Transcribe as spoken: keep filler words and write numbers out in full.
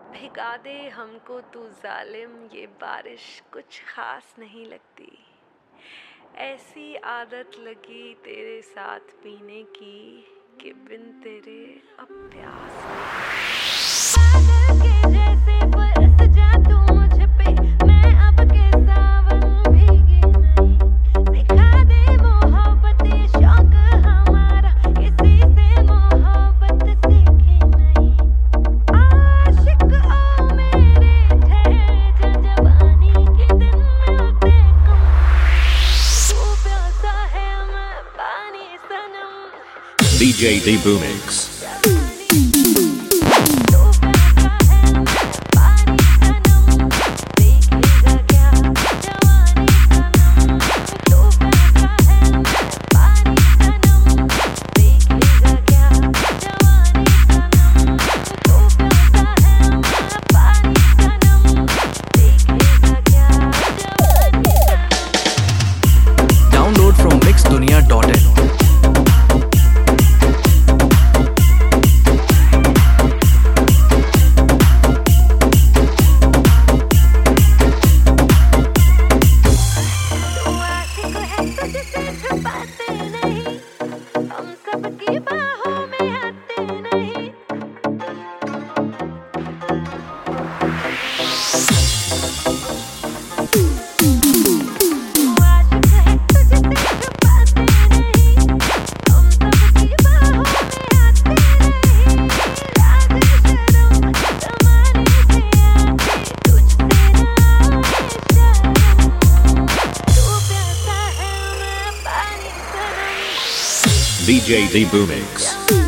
भिगा दे हमको तू जालिम, ये बारिश कुछ खास नहीं लगती। ऐसी आदत लगी तेरे साथ पीने की कि बिन तेरे अब प्यास नहीं। पागल के जैसे बरस जा तू मुझ पे, मैं अब के सावन भीगी नहीं। सिखा दे मोहब्बत ये शौक हमारा, किसी से मोहब्बत सीखी नहीं। आशिक ओ मेरे ठहर जा, जवानी के दिन मिलते कम। तू प्यासा है मैं पानी सनम। D J D Boomix. Download from mix dunia dot in. D J D Boomix.